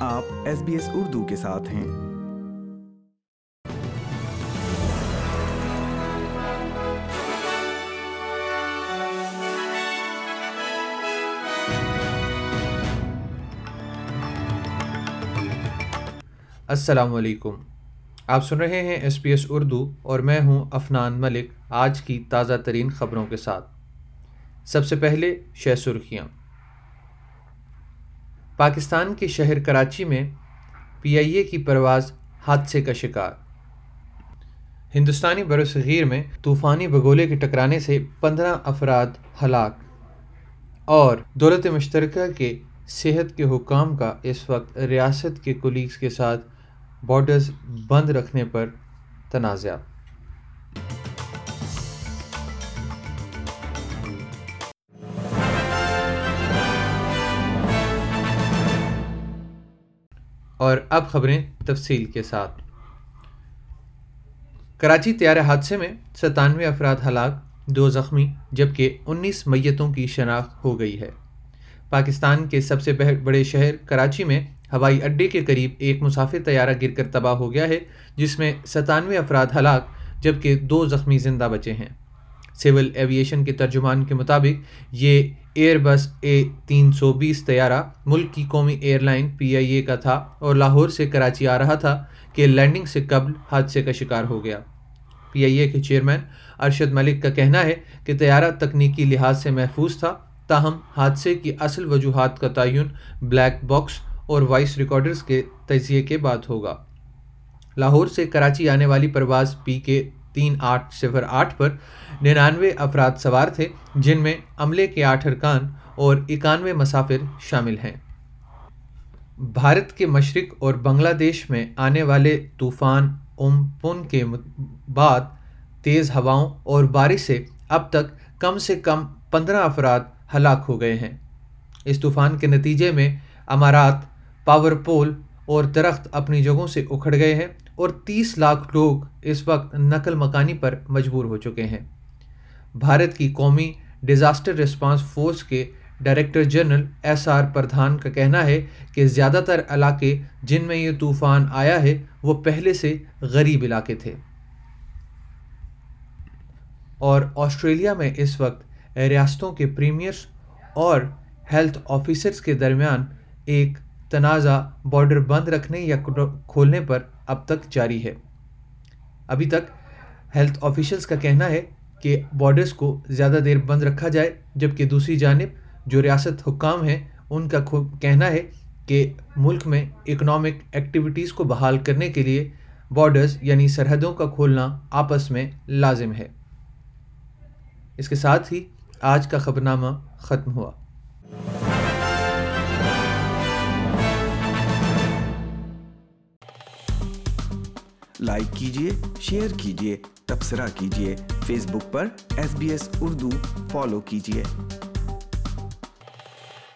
آپ SBS اردو کے ساتھ ہیں۔ السلام علیکم، آپ سن رہے ہیں SBS اردو اور میں ہوں افنان ملک آج کی تازہ ترین خبروں کے ساتھ۔ سب سے پہلے شہ سرخیاں۔ پاکستان کے شہر کراچی میں PIA کی پرواز حادثے کا شکار۔ ہندوستانی برصغیر میں طوفانی بگولے کے ٹکرانے سے 15 افراد ہلاک، اور دولت مشترکہ کے صحت کے حکام کا اس وقت ریاست کے کولیگز کے ساتھ بارڈرز بند رکھنے پر تنازع۔ اور اب خبریں تفصیل کے ساتھ۔ کراچی طیارہ حادثے میں 97 افراد ہلاک، 2 زخمی جبکہ 19 میتوں کی شناخت ہو گئی ہے۔ پاکستان کے سب سے بڑے شہر کراچی میں ہوائی اڈے کے قریب ایک مسافر طیارہ گر کر تباہ ہو گیا ہے، جس میں 97 افراد ہلاک جبکہ 2 زخمی زندہ بچے ہیں۔ سول ایویشن کے ترجمان کے مطابق یہ ایئر بس A320 طیارہ ملک کی قومی ایئر لائن PIA کا تھا اور لاہور سے کراچی آ رہا تھا کہ لینڈنگ سے قبل حادثے کا شکار ہو گیا۔ PIA کے چیئرمین ارشد ملک کا کہنا ہے کہ طیارہ تکنیکی لحاظ سے محفوظ تھا، تاہم حادثے کی اصل وجوہات کا تعین بلیک باکس اور وائس ریکارڈرز کے تجزیے کے بعد ہوگا۔ لاہور سے کراچی آنے والی پرواز PK 3808 پر 99 افراد سوار تھے، جن میں عملے کے 8 ارکان اور 91 مسافر شامل ہیں۔ بھارت کے مشرق اور بنگلہ دیش میں آنے والے طوفان امپن کے بعد تیز ہواؤں اور بارش سے اب تک کم سے کم 15 افراد ہلاک ہو گئے ہیں۔ اس طوفان کے نتیجے میں عمارات، پاور پول اور درخت اپنی جگہوں سے اکھڑ گئے ہیں اور 30 لاکھ لوگ اس وقت نقل مکانی پر مجبور ہو چکے ہیں۔ بھارت کی قومی ڈیزاسٹر ریسپانس فورس کے ڈائریکٹر جنرل SR پردھان کا کہنا ہے کہ زیادہ تر علاقے جن میں یہ طوفان آیا ہے وہ پہلے سے غریب علاقے تھے۔ اور آسٹریلیا میں اس وقت ریاستوں کے پریمیئرز اور ہیلتھ آفیسرز کے درمیان ایک تنازع بارڈر بند رکھنے یا کھولنے پر اب تک جاری ہے۔ ابھی تک ہیلتھ آفیشلز کا کہنا ہے کہ بارڈرز کو زیادہ دیر بند رکھا جائے، جبکہ دوسری جانب جو ریاست حکام ہیں ان کا کہنا ہے کہ ملک میں اکنامک ایکٹیویٹیز کو بحال کرنے کے لیے بارڈرز یعنی سرحدوں کا کھولنا آپس میں لازم ہے۔ اس کے ساتھ ہی آج کا خبرنامہ ختم ہوا۔ لائک کیجیے، شیئر کیجیے، تبصرہ کیجیے، فیس بک پر SBS اردو فالو کیجیے۔